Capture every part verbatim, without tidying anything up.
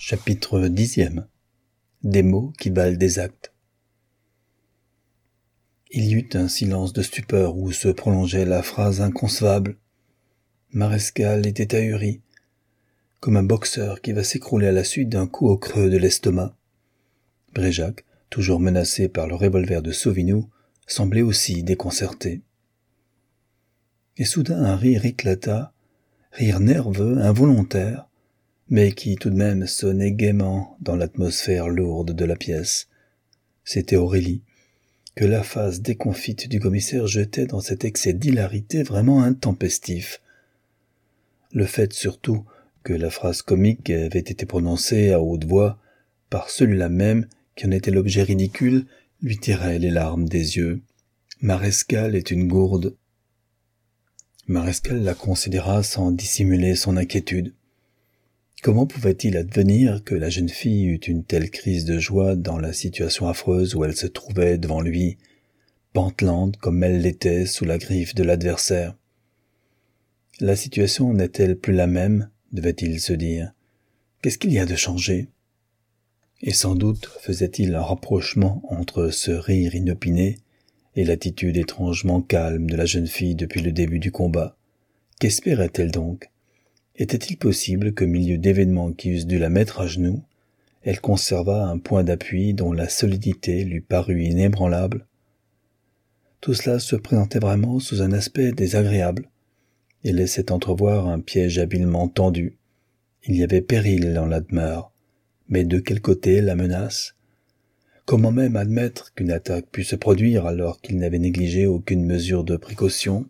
Chapitre dixième. Des mots qui valent des actes. Il y eut un silence de stupeur où se prolongeait la phrase inconcevable. Marescal était ahuri, comme un boxeur qui va s'écrouler à la suite d'un coup au creux de l'estomac. Bréjac, toujours menacé par le revolver de Sauvinou, semblait aussi déconcerté. Et soudain un rire éclata, rire nerveux, involontaire, mais qui tout de même sonnait gaiement dans l'atmosphère lourde de la pièce. C'était Aurélie, que la face déconfite du commissaire jetait dans cet excès d'hilarité vraiment intempestif. Le fait surtout que la phrase comique avait été prononcée à haute voix par celui-là même qui en était l'objet ridicule lui tirait les larmes des yeux. Marescal est une gourde. Marescal la considéra sans dissimuler son inquiétude. Comment pouvait-il advenir que la jeune fille eût une telle crise de joie dans la situation affreuse où elle se trouvait devant lui, pantelante comme elle l'était sous la griffe de l'adversaire? La situation n'est-elle plus la même, devait-il se dire. Qu'est-ce qu'il y a de changé? Et sans doute faisait-il un rapprochement entre ce rire inopiné et l'attitude étrangement calme de la jeune fille depuis le début du combat. Qu'espérait-elle donc? Était-il possible qu'au milieu d'événements qui eussent dû la mettre à genoux, elle conservât un point d'appui dont la solidité lui parut inébranlable? Tout cela se présentait vraiment sous un aspect désagréable, et laissait entrevoir un piège habilement tendu. Il y avait péril dans la demeure, mais de quel côté la menace? Comment même admettre qu'une attaque pût se produire alors qu'il n'avait négligé aucune mesure de précaution?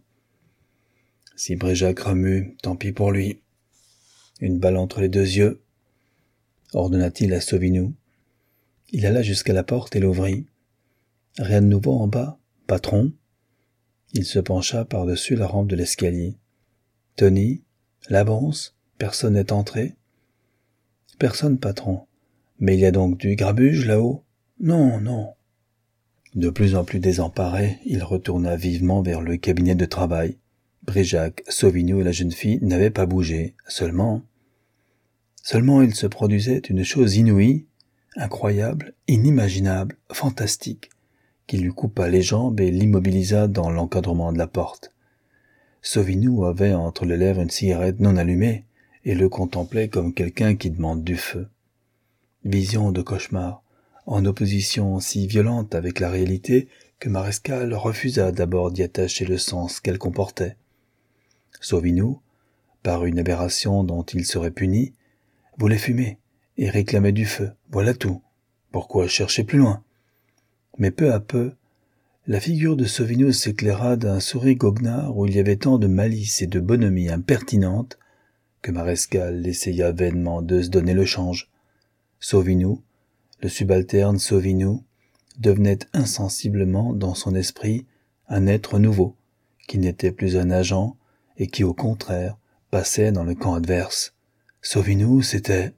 Si Bréjac remue, tant pis pour lui. Une balle entre les deux yeux, ordonna-t-il à Sauvinou. Il alla jusqu'à la porte et l'ouvrit. Rien de nouveau en bas, patron? Il se pencha par-dessus la rampe de l'escalier. Tony, la bonze, personne n'est entré? Personne, patron. Mais il y a donc du grabuge là-haut? Non, non. De plus en plus désemparé, il retourna vivement vers le cabinet de travail. Bréjac, Sauvinou et la jeune fille n'avaient pas bougé, seulement... Seulement il se produisait une chose inouïe, incroyable, inimaginable, fantastique, qui lui coupa les jambes et l'immobilisa dans l'encadrement de la porte. Sauvinou avait entre les lèvres une cigarette non allumée et le contemplait comme quelqu'un qui demande du feu. Vision de cauchemar, en opposition si violente avec la réalité que Marescal refusa d'abord d'y attacher le sens qu'elle comportait. Sauvinou, par une aberration dont il serait puni, voulait fumer et réclamait du feu, voilà tout. Pourquoi chercher plus loin? Mais peu à peu, la figure de Sauvinou s'éclaira d'un sourire goguenard où il y avait tant de malice et de bonhomie impertinente que Marescal essaya vainement de se donner le change. Sauvinou, le subalterne Sauvinou, devenait insensiblement dans son esprit un être nouveau, qui n'était plus un agent et qui au contraire passait dans le camp adverse. Sauvinou, c'était...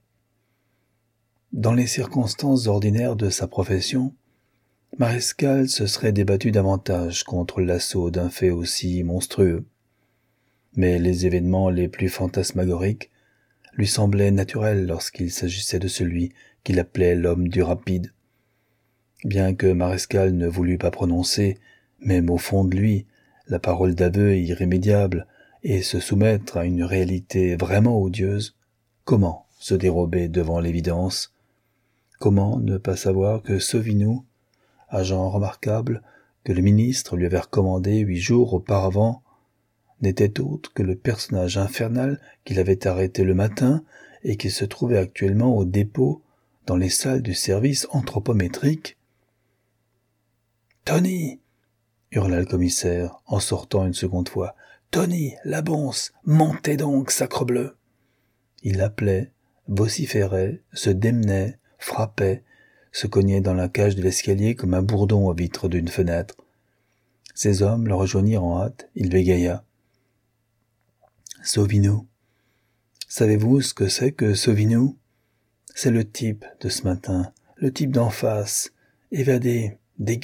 Dans les circonstances ordinaires de sa profession, Marescal se serait débattu davantage contre l'assaut d'un fait aussi monstrueux. Mais les événements les plus fantasmagoriques lui semblaient naturels lorsqu'il s'agissait de celui qu'il appelait l'homme du rapide. Bien que Marescal ne voulût pas prononcer, même au fond de lui, la parole d'aveu irrémédiable et se soumettre à une réalité vraiment odieuse, comment se dérober devant l'évidence? Comment ne pas savoir que Sauvinou, agent remarquable que le ministre lui avait recommandé huit jours auparavant, n'était autre que le personnage infernal qu'il avait arrêté le matin et qui se trouvait actuellement au dépôt dans les salles du service anthropométrique? « Tony !» hurla le commissaire en sortant une seconde fois. « Tony, la bonze, montez donc, sacrebleu !» Il appelait, vociférait, se démenait, frappait, se cognait dans la cage de l'escalier comme un bourdon aux vitres d'une fenêtre. Ses hommes le rejoignirent en hâte, il bégaya. « Sauvinou, savez-vous ce que c'est que Sauvinou? C'est le type de ce matin, le type d'en face, évadé, déguisé. »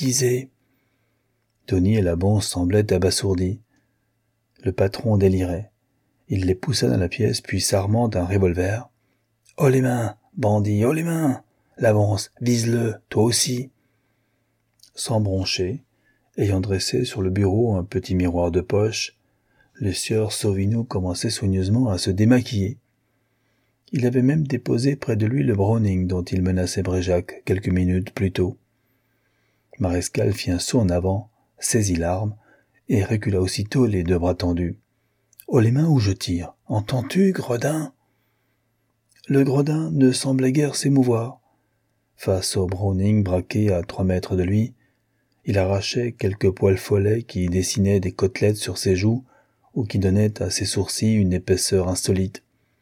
Tony et la bonze semblaient abasourdis. Le patron délirait. Il les poussa dans la pièce, puis s'armant d'un revolver, Oh les mains, bandit, oh les mains. L'avance, vise-le, toi aussi. Sans broncher, ayant dressé sur le bureau un petit miroir de poche, le sieur Sauvinou commençait soigneusement à se démaquiller. Il avait même déposé près de lui le Browning dont il menaçait Bréjac quelques minutes plus tôt. Marescal fit un saut en avant, saisit l'arme, et recula aussitôt les deux bras tendus. « Oh les mains où je tire, entends-tu, gredin ?» Le gredin ne semblait guère s'émouvoir. Face au Browning braqué à trois mètres de lui, il arrachait quelques poils follets qui dessinaient des côtelettes sur ses joues ou qui donnaient à ses sourcils une épaisseur insolite.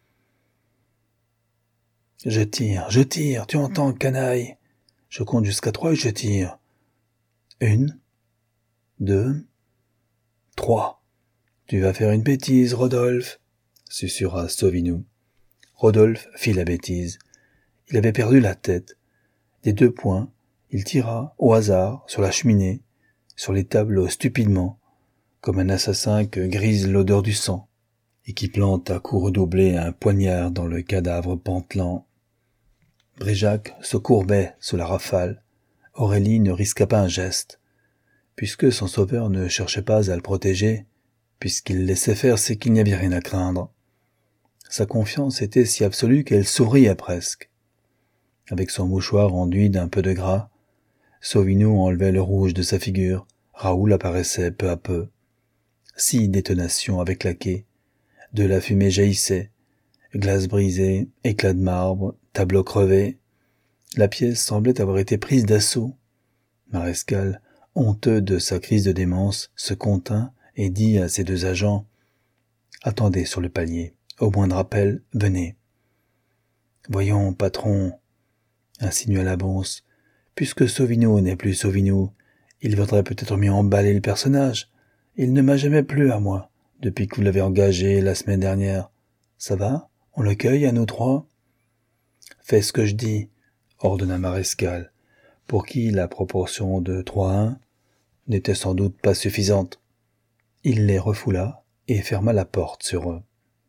« Je tire, je tire, tu entends, canaille. Je compte jusqu'à trois et je tire. Une, deux, trois. Tu vas faire une bêtise, Rodolphe, susurra Sauvinou. Rodolphe fit la bêtise. Il avait perdu la tête. Des deux poings, il tira, au hasard, sur la cheminée, sur les tableaux stupidement, comme un assassin que grise l'odeur du sang, et qui plante à coups redoublés un poignard dans le cadavre pantelant. Bréjac se courbait sous la rafale. Aurélie ne risqua pas un geste. Puisque son sauveur ne cherchait pas à le protéger, puisqu'il laissait faire, c'est qu'il n'y avait rien à craindre. Sa confiance était si absolue qu'elle souriait presque. Avec son mouchoir enduit d'un peu de gras, Sauvinou enlevait le rouge de sa figure. Raoul apparaissait peu à peu. Six détonations avaient claqué. De la fumée jaillissait. Glace brisée, éclats de marbre, tableau crevé. La pièce semblait avoir été prise d'assaut. Marescal, honteux de sa crise de démence, se contint et dit à ses deux agents « Attendez sur le palier. Au moindre appel, venez. »« Voyons, patron, » insinua la bonce, « puisque Sauvinou n'est plus Sauvinou, il vaudrait peut-être mieux emballer le personnage. Il ne m'a jamais plu à moi, depuis que vous l'avez engagé la semaine dernière. Ça va? On le cueille à nous trois ?»« Fais ce que je dis, » ordonna Marescal, pour qui la proportion de trois à un n'était sans doute pas suffisante. Il les refoula et ferma la porte sur eux.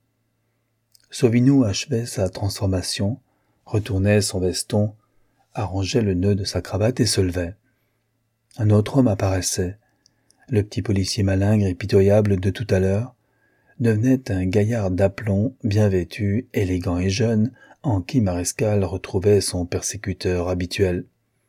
Sauvinou achevait sa transformation, retournait son veston, arrangeait le nœud de sa cravate et se levait. Un autre homme apparaissait. Le petit policier malingre et pitoyable de tout à l'heure devenait un gaillard d'aplomb, bien vêtu, élégant et jeune, en qui Marescal retrouvait son persécuteur habituel.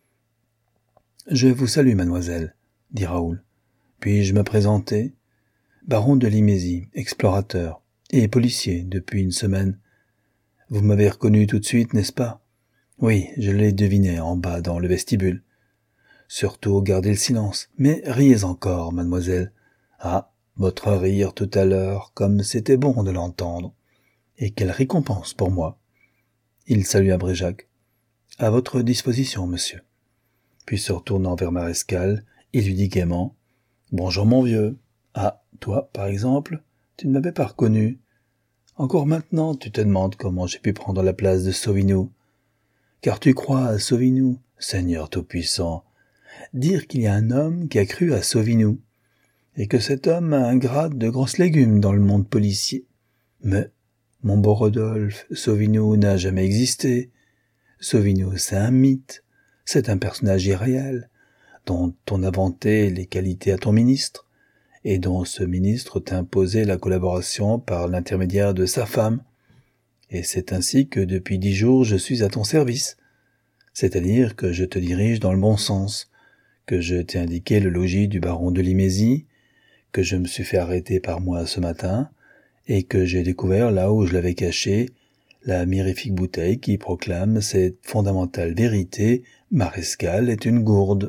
« Je vous salue, mademoiselle, » dit Raoul. « Puis-je me présenter ? Baron de Limésie, explorateur, et policier depuis une semaine. Vous m'avez reconnu tout de suite, n'est-ce pas ? Oui, je l'ai deviné en bas dans le vestibule. Surtout gardez le silence, mais riez encore, mademoiselle. Ah, votre rire tout à l'heure, comme c'était bon de l'entendre. Et quelle récompense pour moi. » Il salua Bréjac. « À votre disposition, monsieur. » Puis se retournant vers Marescal, il lui dit gaiement « Bonjour mon vieux. Ah, toi, par exemple, tu ne m'avais pas reconnu. Encore maintenant, tu te demandes comment j'ai pu prendre la place de Sauvinou. Car tu crois à Sauvinou, Seigneur Tout-Puissant. Dire qu'il y a un homme qui a cru à Sauvinou, et que cet homme a un grade de grosse légume dans le monde policier. Mais, mon beau Rodolphe, Sauvinou n'a jamais existé. Sauvinou, c'est un mythe, c'est un personnage irréel, dont on a vanté les qualités à ton ministre, et dont ce ministre t'a imposé la collaboration par l'intermédiaire de sa femme. Et c'est ainsi que depuis dix jours je suis à ton service, c'est-à-dire que je te dirige dans le bon sens, que je t'ai indiqué le logis du baron de Limésie, que je me suis fait arrêter par moi ce matin, et que j'ai découvert là où je l'avais caché, la mirifique bouteille qui proclame cette fondamentale vérité, Marescal est une gourde.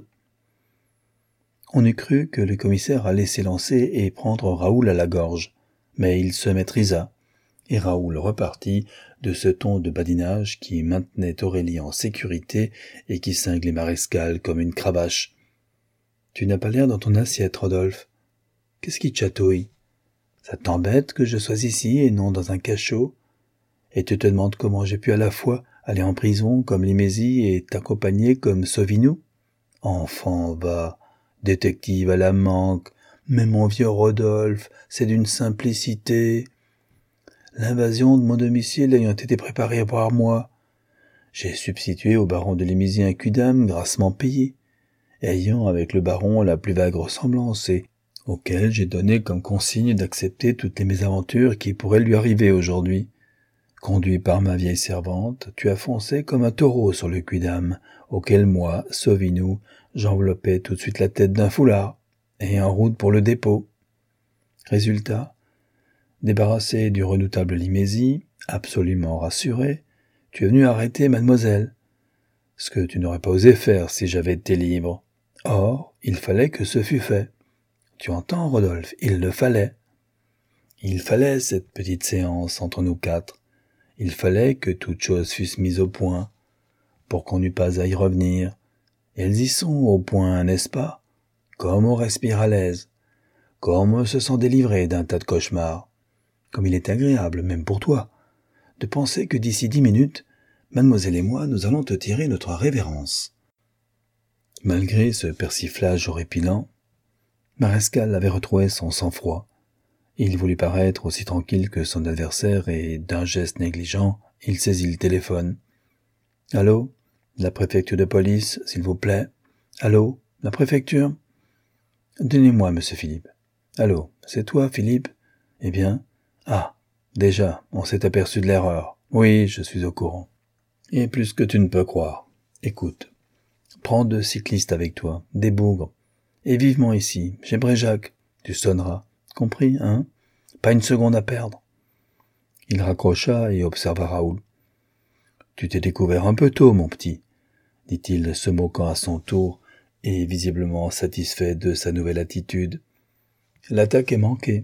On eût cru que le commissaire allait s'élancer et prendre Raoul à la gorge, mais il se maîtrisa, et Raoul repartit de ce ton de badinage qui maintenait Aurélie en sécurité et qui cinglait Marescal comme une cravache. « Tu n'as pas l'air dans ton assiette, Rodolphe. Qu'est-ce qui te chatouille ? Ça t'embête que je sois ici et non dans un cachot ? Et tu te demandes comment j'ai pu à la fois aller en prison comme Limésie et t'accompagner comme Sauvinou ? Enfant, va, détective à la manque, mais mon vieux Rodolphe, c'est d'une simplicité. l'invasion de mon domicile ayant été préparée par moi. J'ai substitué au baron de Lémizy un quidam grassement payé, ayant avec le baron la plus vague ressemblance et auquel j'ai donné comme consigne d'accepter toutes les mésaventures qui pourraient lui arriver aujourd'hui. Conduit par ma vieille servante, tu as foncé comme un taureau sur le quidam, auquel moi, Sauvinou, j'enveloppais tout de suite la tête d'un foulard, et en route pour le dépôt. Résultat, débarrassé du redoutable Limézy, absolument rassuré, tu es venu arrêter mademoiselle, ce que tu n'aurais pas osé faire si j'avais été libre. Or, il fallait que ce fût fait. Tu entends, Rodolphe, il le fallait. Il fallait cette petite séance entre nous quatre. Il fallait que toutes choses fussent mises au point, pour qu'on n'eût pas à y revenir. Elles y sont au point, n'est-ce pas? Comme on respire à l'aise, comme on se sent délivré d'un tas de cauchemars, comme il est agréable, même pour toi, de penser que d'ici dix minutes, mademoiselle et moi, nous allons te tirer notre révérence. Malgré ce persiflage horripilant, Marescal avait retrouvé son sang-froid. Il voulut paraître aussi tranquille que son adversaire et, d'un geste négligent, il saisit le téléphone. « Allô? La préfecture de police, s'il vous plaît. Allô? La préfecture? Donnez-moi, monsieur Philippe. Allô? C'est toi, Philippe? Eh bien? Ah, déjà, on s'est aperçu de l'erreur. Oui, je suis au courant. Et plus que tu ne peux croire. Écoute, prends deux cyclistes avec toi, des bougres, et vivement ici, chez Bréjac. Tu sonneras. Compris, hein? Pas une seconde à perdre. » Il raccrocha et observa Raoul. « Tu t'es découvert un peu tôt, mon petit, » dit-il, se moquant à son tour et visiblement satisfait de sa nouvelle attitude. « L'attaque est manquée.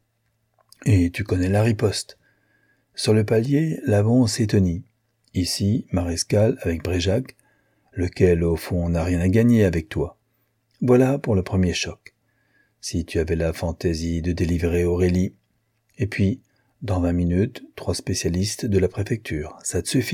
Et tu connais la riposte. Sur le palier, Lavon s'étonnit. Ici, Marescal avec Bréjac, lequel, au fond, n'a rien à gagner avec toi. Voilà pour le premier choc. Si tu avais la fantaisie de délivrer Aurélie. Et puis, dans vingt minutes, trois spécialistes de la préfecture. Ça te suffit ?»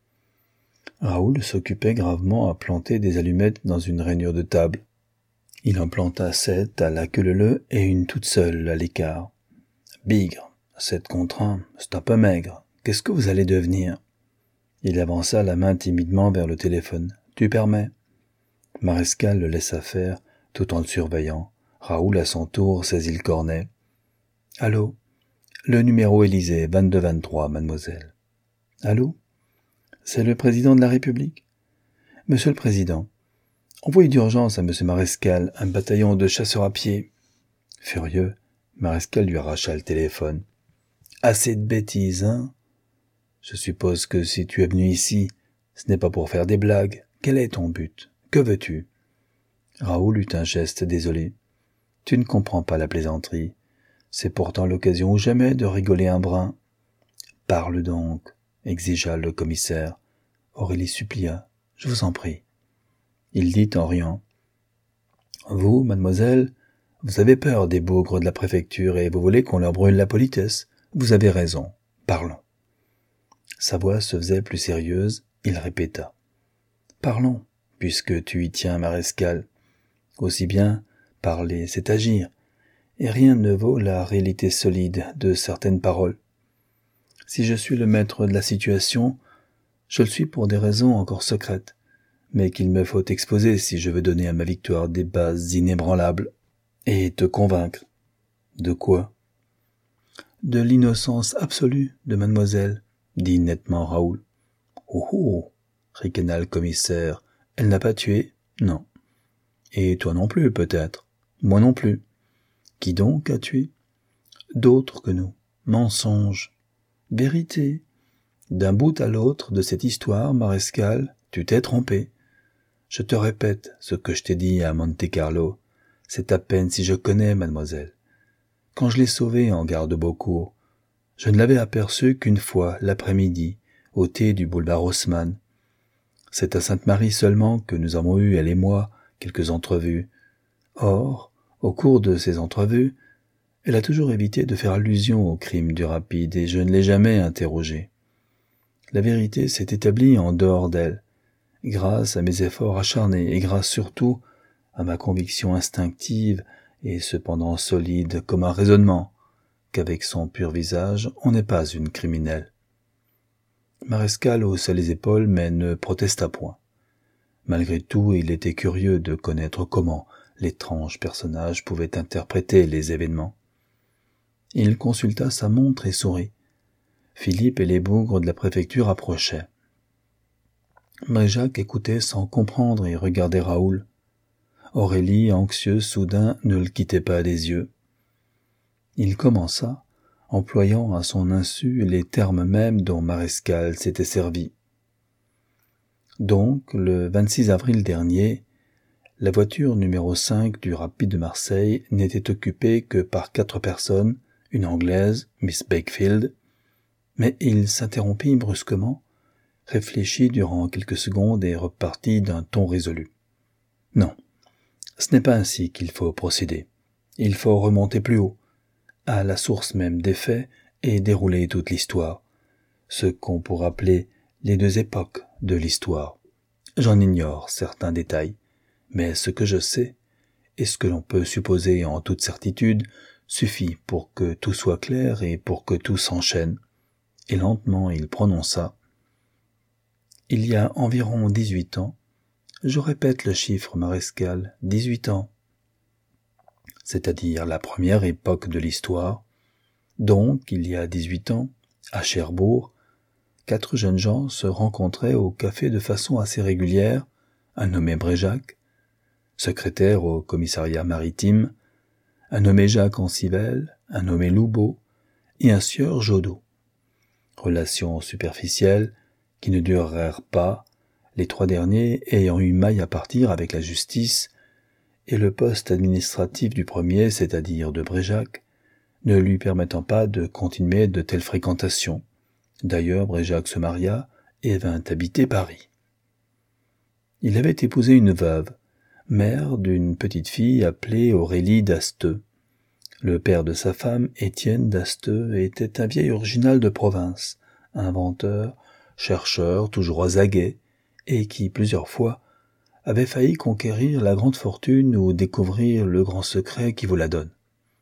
Raoul s'occupait gravement à planter des allumettes dans une rainure de table. Il en planta sept à la queue-leu et une toute seule à l'écart. « Bigre, sept contre un, c'est un peu maigre. Qu'est-ce que vous allez devenir ?» Il avança la main timidement vers le téléphone. « Tu permets ?» Marescal le laissa faire, tout en le surveillant. Raoul, à son tour, saisit le cornet. « Allô? Le numéro Élysée, vingt-deux vingt-trois, mademoiselle. »« Allô? C'est le président de la République ? » ?»« Monsieur le Président, envoyez d'urgence à monsieur Marescal un bataillon de chasseurs à pied. » Furieux, Marescal lui arracha le téléphone. « Assez de bêtises, hein ? Je suppose que si tu es venu ici, ce n'est pas pour faire des blagues. Quel est ton but? Que veux-tu » Raoul eut un geste désolé. « Tu ne comprends pas la plaisanterie. C'est pourtant l'occasion ou jamais de rigoler un brin. »« Parle donc, » exigea le commissaire. Aurélie supplia. « Je vous en prie. » Il dit en riant. « Vous, mademoiselle, vous avez peur des bougres de la préfecture et vous voulez qu'on leur brûle la politesse. Vous avez raison. Parlons. » Sa voix se faisait plus sérieuse. Il répéta. « Parlons, puisque tu y tiens, Marescal. Aussi bien, parler, c'est agir. Et rien ne vaut la réalité solide de certaines paroles. Si je suis le maître de la situation, je le suis pour des raisons encore secrètes, mais qu'il me faut exposer si je veux donner à ma victoire des bases inébranlables, et te convaincre. De quoi? De l'innocence absolue de mademoiselle, dit nettement Raoul. Oh oh, ricana le commissaire, elle n'a pas tué? Non. Et toi non plus, peut-être? Moi non plus. Qui donc a tué? D'autres que nous. Mensonge. Vérité. D'un bout à l'autre de cette histoire, Marescal, tu t'es trompé. Je te répète ce que je t'ai dit à Monte-Carlo. C'est à peine si je connais, mademoiselle. Quand je l'ai sauvée en gare de Beaucourt, je ne l'avais aperçue qu'une fois l'après-midi, au thé du boulevard Haussmann. C'est à Sainte-Marie seulement que nous avons eu, elle et moi, quelques entrevues. Or, au cours de ces entrevues, elle a toujours évité de faire allusion au crime du Rapide et je ne l'ai jamais interrogée. La vérité s'est établie en dehors d'elle, grâce à mes efforts acharnés et grâce surtout à ma conviction instinctive et cependant solide comme un raisonnement, qu'avec son pur visage, on n'est pas une criminelle. Marescal haussa les épaules mais ne protesta point. Malgré tout, il était curieux de connaître comment l'étrange personnage pouvait interpréter les événements. Il consulta sa montre et sourit. Philippe et les bougres de la préfecture approchaient. Bréjac écoutait sans comprendre et regardait Raoul. Aurélie, anxieuse soudain, ne le quittait pas des yeux. Il commença, employant à son insu les termes mêmes dont Marescal s'était servi. Donc, le vingt-six avril dernier, la voiture numéro cinq du Rapide de Marseille n'était occupée que par quatre personnes, une Anglaise, Miss Bakefield, mais il s'interrompit brusquement, réfléchit durant quelques secondes et repartit d'un ton résolu. Non, ce n'est pas ainsi qu'il faut procéder. Il faut remonter plus haut, à la source même des faits et dérouler toute l'histoire, ce qu'on pourrait appeler les deux époques de l'histoire. J'en ignore certains détails, mais ce que je sais, et ce que l'on peut supposer en toute certitude, suffit pour que tout soit clair et pour que tout s'enchaîne. Et lentement il prononça. Il y a environ dix-huit ans, je répète le chiffre Marescal, dix-huit ans, c'est-à-dire la première époque de l'histoire, donc il y a dix-huit ans, à Cherbourg, quatre jeunes gens se rencontraient au café de façon assez régulière, un nommé Bréjac, secrétaire au commissariat maritime, un nommé Jacques Ancivel, un nommé Loubeau et un sieur Jodot. Relations superficielles qui ne durèrent pas, les trois derniers ayant eu maille à partir avec la justice, et le poste administratif du premier, c'est-à-dire de Bréjac, ne lui permettant pas de continuer de telles fréquentations. D'ailleurs, Bréjac se maria et vint habiter Paris. Il avait épousé une veuve, mère d'une petite fille appelée Aurélie d'Asteux. Le père de sa femme, Étienne d'Asteux, était un vieil original de province, inventeur, chercheur, toujours aux aguets, et qui, plusieurs fois, avait failli conquérir la grande fortune ou découvrir le grand secret qui vous la donne.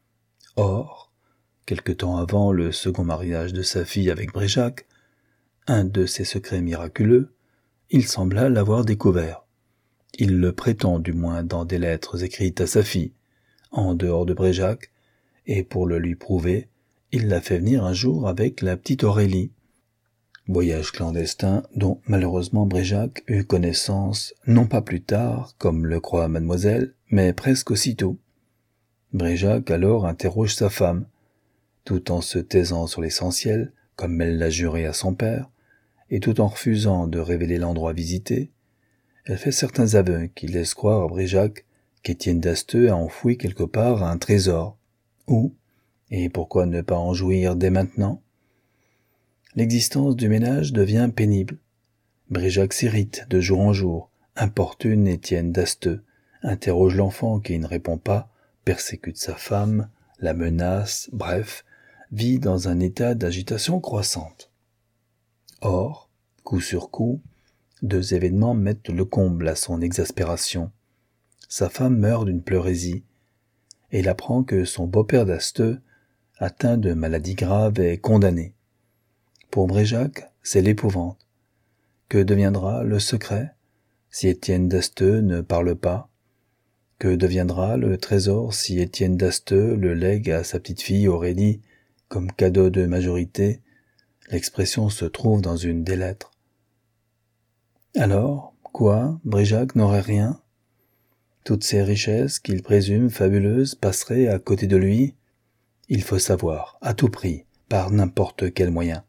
Or, quelque temps avant le second mariage de sa fille avec Bréjac, un de ces secrets miraculeux, il sembla l'avoir découvert. Il le prétend du moins dans des lettres écrites à sa fille, en dehors de Bréjac, et pour le lui prouver, il l'a fait venir un jour avec la petite Aurélie. Voyage clandestin dont malheureusement Bréjac eut connaissance non pas plus tard, comme le croit mademoiselle, mais presque aussitôt. Bréjac alors interroge sa femme, tout en se taisant sur l'essentiel, comme elle l'a juré à son père, et tout en refusant de révéler l'endroit visité, elle fait certains aveux qui laissent croire à Bréjac qu'Étienne d'Asteux a enfoui quelque part un trésor. Où, et pourquoi ne pas en jouir dès maintenant? L'existence du ménage devient pénible. Bréjac s'irrite de jour en jour, importune Étienne d'Asteux, interroge l'enfant qui ne répond pas, persécute sa femme, la menace, bref, vit dans un état d'agitation croissante. Or, coup sur coup, deux événements mettent le comble à son exaspération. Sa femme meurt d'une pleurésie, et il apprend que son beau-père d'Asteux, atteint de maladie grave, est condamné. Pour Bréjac, c'est l'épouvante. Que deviendra le secret si Étienne d'Asteux ne parle pas? Que deviendra le trésor si Étienne d'Asteux le lègue à sa petite-fille Aurélie comme cadeau de majorité? L'expression se trouve dans une des lettres. Alors, quoi, Bréjac n'aurait rien? Toutes ces richesses qu'il présume fabuleuses passeraient à côté de lui? Il faut savoir, à tout prix, par n'importe quel moyen.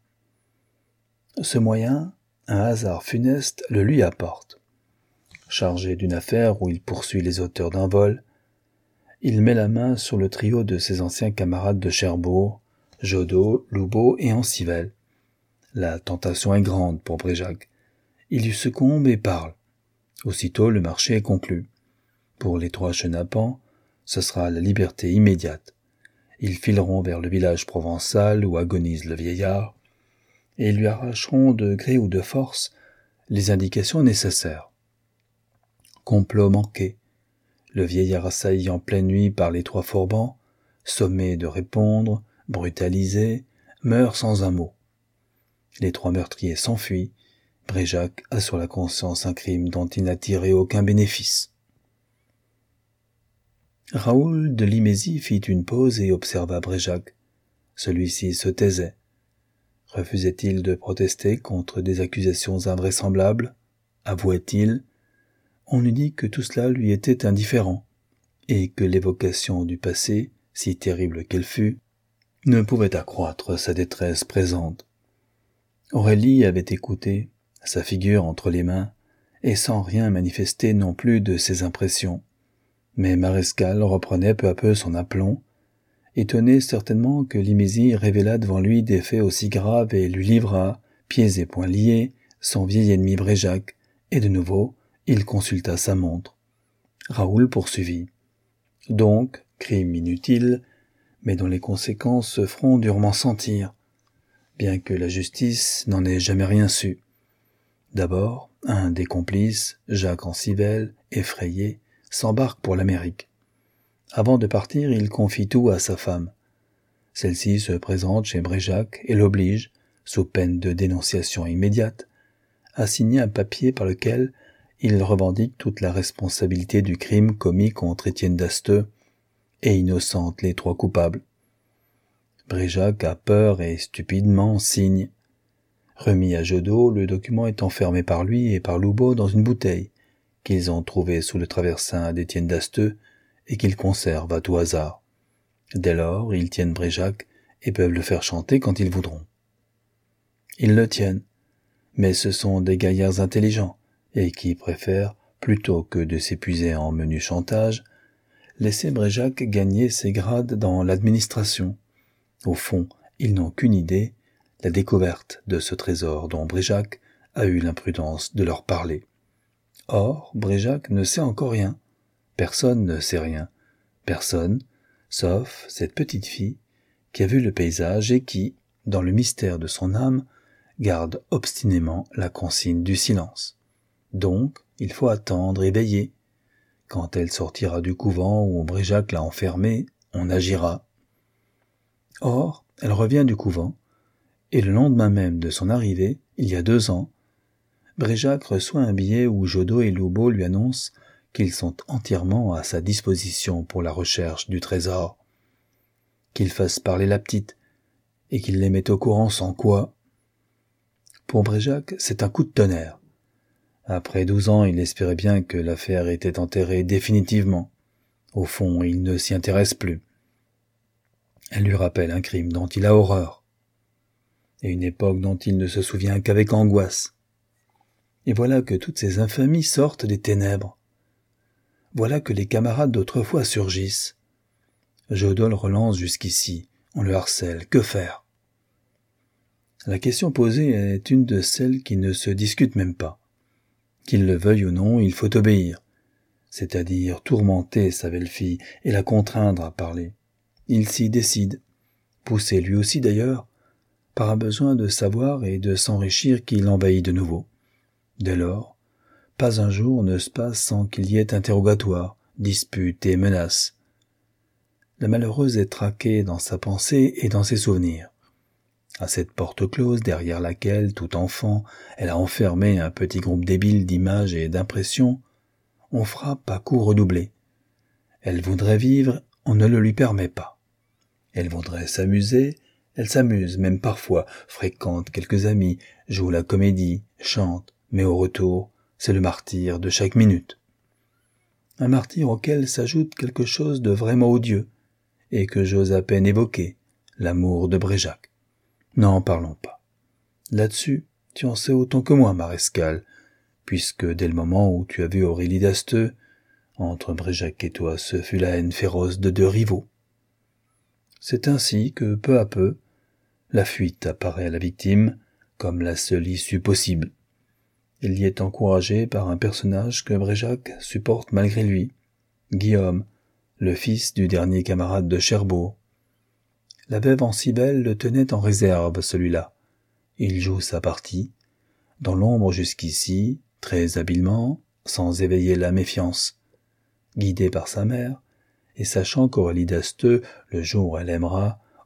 Ce moyen, un hasard funeste le lui apporte. Chargé d'une affaire où il poursuit les auteurs d'un vol, il met la main sur le trio de ses anciens camarades de Cherbourg, Jodot, Loubeau et Ancivel. La tentation est grande pour Bréjac. Il y succombe et parle. Aussitôt le marché est conclu. Pour les trois chenapans, ce sera la liberté immédiate. Ils fileront vers le village provençal où agonise le vieillard, et lui arracheront de gré ou de force les indications nécessaires. Complot manqué. Le vieillard assailli en pleine nuit par les trois Forbans, sommé de répondre, brutalisé, meurt sans un mot. Les trois meurtriers s'enfuient. Bréjac a sur la conscience un crime dont il n'a tiré aucun bénéfice. Raoul de Limézy fit une pause et observa Bréjac. Celui-ci se taisait. Refusait-il de protester contre des accusations invraisemblables? Avouait-il? On eût dit que tout cela lui était indifférent, et que l'évocation du passé, si terrible qu'elle fût, ne pouvait accroître sa détresse présente. Aurélie avait écouté, sa figure entre les mains, et sans rien manifester non plus de ses impressions. Mais Marescal reprenait peu à peu son aplomb, étonné certainement que Limézy révélât devant lui des faits aussi graves et lui livrât, pieds et poings liés, son vieil ennemi Bréjac, et de nouveau, il consulta sa montre. Raoul poursuivit. Donc, crime inutile, mais dont les conséquences se feront durement sentir, bien que la justice n'en ait jamais rien su. D'abord, un des complices, Jacques Ancivelle, effrayé, s'embarque pour l'Amérique. Avant de partir, il confie tout à sa femme. Celle-ci se présente chez Bréjac et l'oblige, sous peine de dénonciation immédiate, à signer un papier par lequel il revendique toute la responsabilité du crime commis contre Étienne d'Asteux et innocente les trois coupables. Bréjac a peur et stupidement signe. Remis à Jodot, le document est enfermé par lui et par Loubeau dans une bouteille qu'ils ont trouvée sous le traversin d'Étienne d'Asteux et qu'ils conservent à tout hasard. Dès lors, ils tiennent Bréjac et peuvent le faire chanter quand ils voudront. Ils le tiennent, mais ce sont des gaillards intelligents et qui préfèrent, plutôt que de s'épuiser en menu chantage, laisser Bréjac gagner ses grades dans l'administration. Au fond, ils n'ont qu'une idée, la découverte de ce trésor dont Bréjac a eu l'imprudence de leur parler. Or, Bréjac ne sait encore rien. Personne ne sait rien. Personne, sauf cette petite fille qui a vu le paysage et qui, dans le mystère de son âme, garde obstinément la consigne du silence. Donc, il faut attendre et veiller. Quand elle sortira du couvent où Bréjac l'a enfermée, on agira. Or, elle revient du couvent, et le lendemain même de son arrivée, il y a deux ans, Bréjac reçoit un billet où Jodot et Loubeau lui annoncent qu'ils sont entièrement à sa disposition pour la recherche du trésor, qu'il fasse parler la petite, et qu'il les mette au courant sans quoi. Pour Bréjac, c'est un coup de tonnerre. Après douze ans, il espérait bien que l'affaire était enterrée définitivement. Au fond, il ne s'y intéresse plus. Elle lui rappelle un crime dont il a horreur, et une époque dont il ne se souvient qu'avec angoisse. Et voilà que toutes ces infamies sortent des ténèbres. Voilà que les camarades d'autrefois surgissent. Jodot le relance jusqu'ici, on le harcèle, que faire? La question posée est une de celles qui ne se discutent même pas. Qu'il le veuille ou non, il faut obéir, c'est-à-dire tourmenter sa belle-fille et la contraindre à parler. Il s'y décide, poussé lui aussi d'ailleurs, par un besoin de savoir et de s'enrichir qui l'envahit de nouveau. Dès lors, pas un jour ne se passe sans qu'il y ait interrogatoire, dispute et menace. La malheureuse est traquée dans sa pensée et dans ses souvenirs. À cette porte close derrière laquelle, tout enfant, elle a enfermé un petit groupe débile d'images et d'impressions, on frappe à coups redoublés. Elle voudrait vivre, on ne le lui permet pas. Elle voudrait s'amuser, elle s'amuse même parfois, fréquente quelques amis, joue la comédie, chante, mais au retour, c'est le martyr de chaque minute. Un martyr auquel s'ajoute quelque chose de vraiment odieux, et que j'ose à peine évoquer, l'amour de Bréjac. N'en parlons pas. Là-dessus, tu en sais autant que moi, Marescal, puisque dès le moment où tu as vu Aurélie d'Asteux, entre Bréjac et toi, ce fut la haine féroce de deux rivaux. C'est ainsi que, peu à peu, la fuite apparaît à la victime comme la seule issue possible. Il y est encouragé par un personnage que Bréjac supporte malgré lui, Guillaume, le fils du dernier camarade de Cherbourg. La veuve Ancivelle le tenait en réserve, celui-là. Il joue sa partie, dans l'ombre jusqu'ici, très habilement, sans éveiller la méfiance. Guidé par sa mère, et sachant qu'Aurélie d'Asteux, le jour où elle aimera,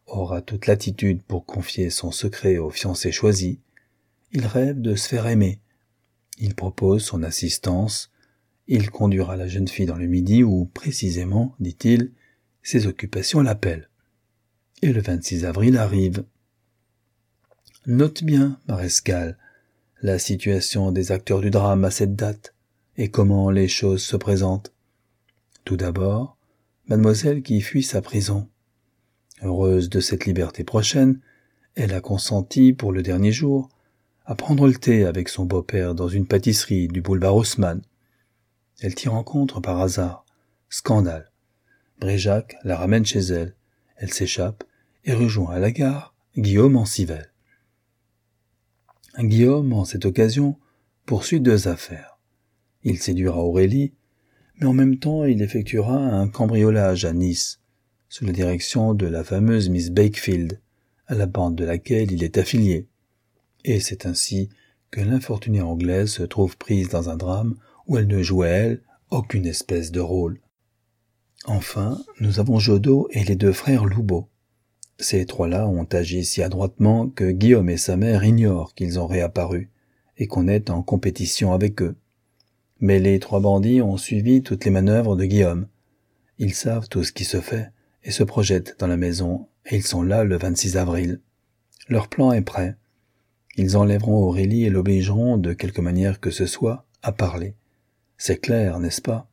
aura toute latitude pour confier son secret au fiancé choisi. Il rêve de se faire aimer. Il propose son assistance. Il conduira la jeune fille dans le midi où, précisément, dit-il, ses occupations l'appellent. Et le vingt-six avril arrive. Note bien, Marescal, la situation des acteurs du drame à cette date et comment les choses se présentent. Tout d'abord, mademoiselle qui fuit sa prison. Heureuse de cette liberté prochaine, elle a consenti, pour le dernier jour, à prendre le thé avec son beau-père dans une pâtisserie du boulevard Haussmann. Elle t'y rencontre par hasard. Scandale. Bréjac la ramène chez elle. Elle s'échappe et rejoint à la gare Guillaume Ancivelle. Guillaume, en cette occasion, poursuit deux affaires. Il séduira Aurélie, mais en même temps il effectuera un cambriolage à Nice, sous la direction de la fameuse Miss Bakefield, à la bande de laquelle il est affilié. Et c'est ainsi que l'infortunée Anglaise se trouve prise dans un drame où elle ne jouait, elle, aucune espèce de rôle. Enfin, nous avons Jodo et les deux frères Loubeau. Ces trois-là ont agi si adroitement que Guillaume et sa mère ignorent qu'ils ont réapparu et qu'on est en compétition avec eux. Mais les trois bandits ont suivi toutes les manœuvres de Guillaume. Ils savent tout ce qui se fait et se projettent dans la maison, et ils sont là le vingt-six avril. Leur plan est prêt. Ils enlèveront Aurélie et l'obligeront, de quelque manière que ce soit, à parler. C'est clair, n'est-ce pas?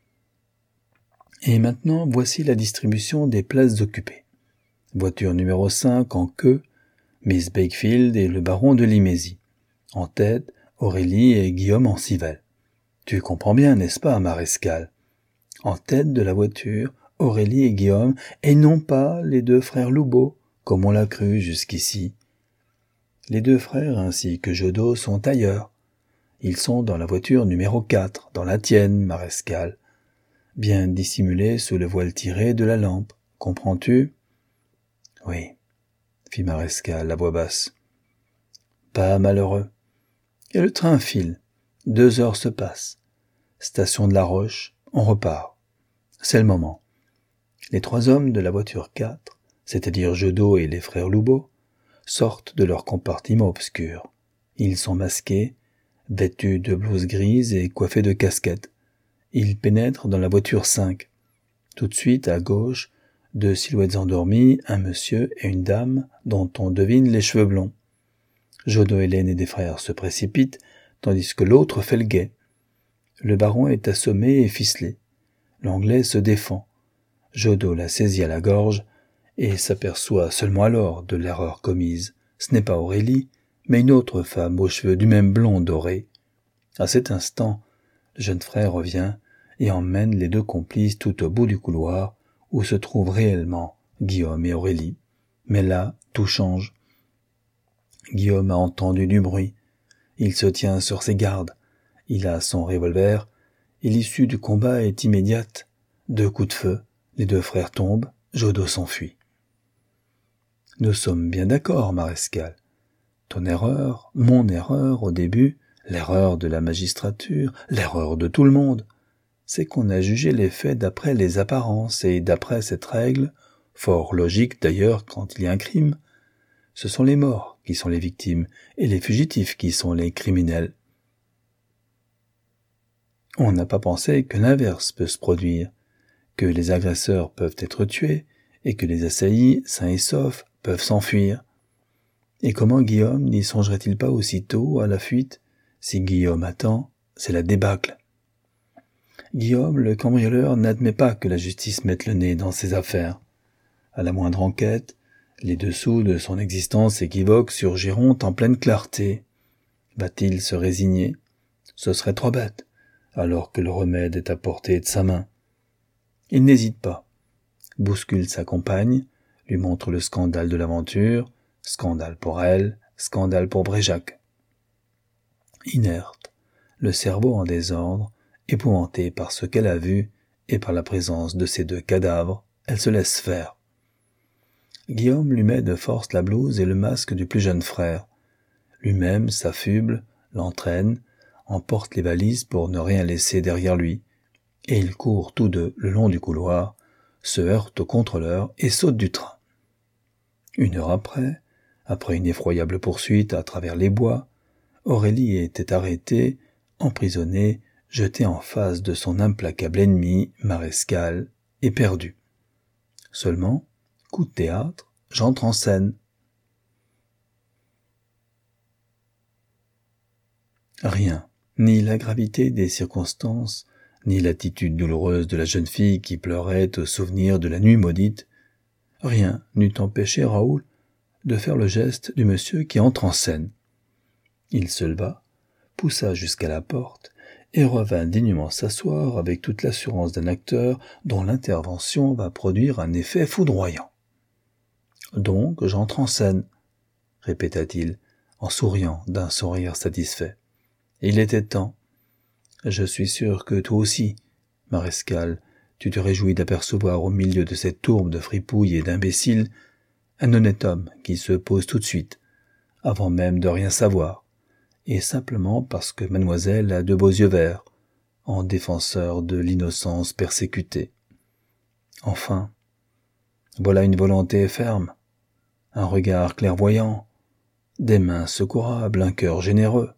Et maintenant, voici la distribution des places occupées. Voiture numéro cinq en queue, Miss Bakefield et le baron de Limésie. En tête, Aurélie et Guillaume Ancivelle. Tu comprends bien, n'est-ce pas, Marescal? En tête de la voiture, Aurélie et Guillaume, et non pas les deux frères Loubeau, comme on l'a cru jusqu'ici. Les deux frères ainsi que Jodo sont ailleurs. Ils sont dans la voiture numéro quatre, dans la tienne, Marescal, bien dissimulés sous le voile tiré de la lampe. Comprends-tu? Oui, fit Marescal à voix basse. Pas malheureux. Et le train file. Deux heures se passent. Station de la Roche, on repart. C'est le moment. Les trois hommes de la voiture quatre, c'est-à-dire Jodo et les frères Loubeau, sortent de leur compartiment obscur. Ils sont masqués, vêtus de blouses grises et coiffés de casquettes. Ils pénètrent dans la voiture cinq. Tout de suite, à gauche, deux silhouettes endormies, un monsieur et une dame dont on devine les cheveux blonds. Jodo et l'aîné des frères se précipitent, tandis que l'autre fait le guet. Le baron est assommé et ficelé. L'Anglais se défend. Jodo la saisit à la gorge et s'aperçoit seulement alors de l'erreur commise. Ce n'est pas Aurélie, mais une autre femme aux cheveux du même blond doré. À cet instant, le jeune frère revient et emmène les deux complices tout au bout du couloir où se trouvent réellement Guillaume et Aurélie. Mais là, tout change. Guillaume a entendu du bruit. Il se tient sur ses gardes. Il a son revolver et l'issue du combat est immédiate. Deux coups de feu, les deux frères tombent, Jodo s'enfuit. Nous sommes bien d'accord, Marescal. Ton erreur, mon erreur au début, l'erreur de la magistrature, l'erreur de tout le monde, c'est qu'on a jugé les faits d'après les apparences et d'après cette règle, fort logique d'ailleurs quand il y a un crime, ce sont les morts qui sont les victimes et les fugitifs qui sont les criminels. On n'a pas pensé que l'inverse peut se produire, que les agresseurs peuvent être tués et que les assaillis, sains et saufs, peuvent s'enfuir. Et comment Guillaume n'y songerait-il pas aussitôt à la fuite? Si Guillaume attend, c'est la débâcle. Guillaume, le cambrioleur, n'admet pas que la justice mette le nez dans ses affaires. À la moindre enquête, les dessous de son existence équivoque surgiront en pleine clarté. Va-t-il se résigner? Ce serait trop bête, alors que le remède est à portée de sa main. Il n'hésite pas, bouscule sa compagne, lui montre le scandale de l'aventure, scandale pour elle, scandale pour Bréjac. Inerte, le cerveau en désordre, épouvantée par ce qu'elle a vu et par la présence de ces deux cadavres, elle se laisse faire. Guillaume lui met de force la blouse et le masque du plus jeune frère. Lui-même s'affuble, l'entraîne, emporte les valises pour ne rien laisser derrière lui, et ils courent tous deux le long du couloir, se heurtent au contrôleur et sautent du train. Une heure après, après une effroyable poursuite à travers les bois, Aurélie était arrêtée, emprisonnée, jetée en face de son implacable ennemi, Marescal, et perdue. Seulement, coup de théâtre, j'entre en scène. Rien, ni la gravité des circonstances, ni l'attitude douloureuse de la jeune fille qui pleurait au souvenir de la nuit maudite, rien n'eût empêché Raoul de faire le geste du monsieur qui entre en scène. Il se leva, poussa jusqu'à la porte et revint dignement s'asseoir avec toute l'assurance d'un acteur dont l'intervention va produire un effet foudroyant. « Donc j'entre en scène », répéta-t-il, en souriant d'un sourire satisfait. « Il était temps. Je suis sûr que toi aussi, Marescal, tu te réjouis d'apercevoir au milieu de cette tourbe de fripouilles et d'imbéciles un honnête homme qui se pose tout de suite, avant même de rien savoir, et simplement parce que mademoiselle a de beaux yeux verts, en défenseur de l'innocence persécutée. Enfin, voilà une volonté ferme, un regard clairvoyant, des mains secourables, un cœur généreux.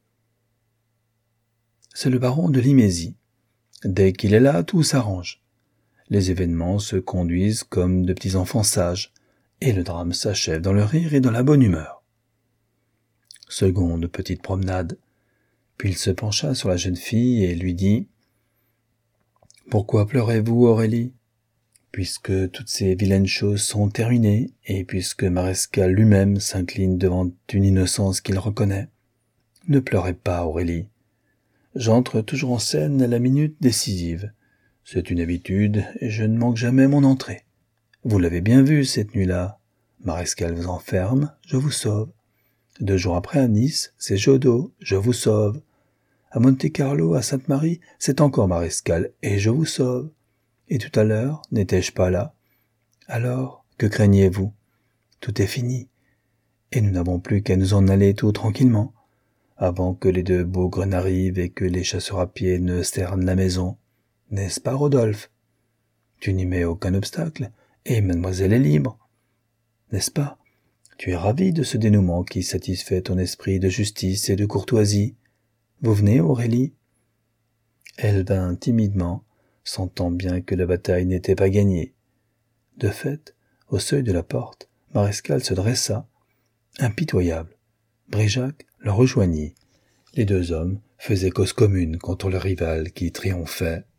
C'est le baron de Limésie. Dès qu'il est là, tout s'arrange. Les événements se conduisent comme de petits enfants sages, et le drame s'achève dans le rire et dans la bonne humeur. Seconde petite promenade, puis il se pencha sur la jeune fille et lui dit « Pourquoi pleurez-vous, Aurélie ? Puisque toutes ces vilaines choses sont terminées, et puisque Marescal lui-même s'incline devant une innocence qu'il reconnaît. Ne pleurez pas, Aurélie. J'entre toujours en scène à la minute décisive. C'est une habitude, et je ne manque jamais mon entrée. Vous l'avez bien vu cette nuit-là. Marescal vous enferme, je vous sauve. Deux jours après à Nice, c'est Jodo, je vous sauve. À Monte-Carlo, à Sainte-Marie, c'est encore Marescal, et je vous sauve. Et tout à l'heure, n'étais-je pas là? Alors, que craignez-vous? Tout est fini, et nous n'avons plus qu'à nous en aller tout tranquillement, avant que les deux bougres n'arrivent et que les chasseurs à pied ne cernent la maison. N'est-ce pas, Rodolphe? Tu n'y mets aucun obstacle, et mademoiselle est libre. N'est-ce pas? Tu es ravi de ce dénouement qui satisfait ton esprit de justice et de courtoisie. Vous venez, Aurélie? Elle vint timidement, sentant bien que la bataille n'était pas gagnée. De fait, au seuil de la porte, Marescal se dressa, impitoyable. Bréjac le rejoignit. Les deux hommes faisaient cause commune contre le rival qui triomphait.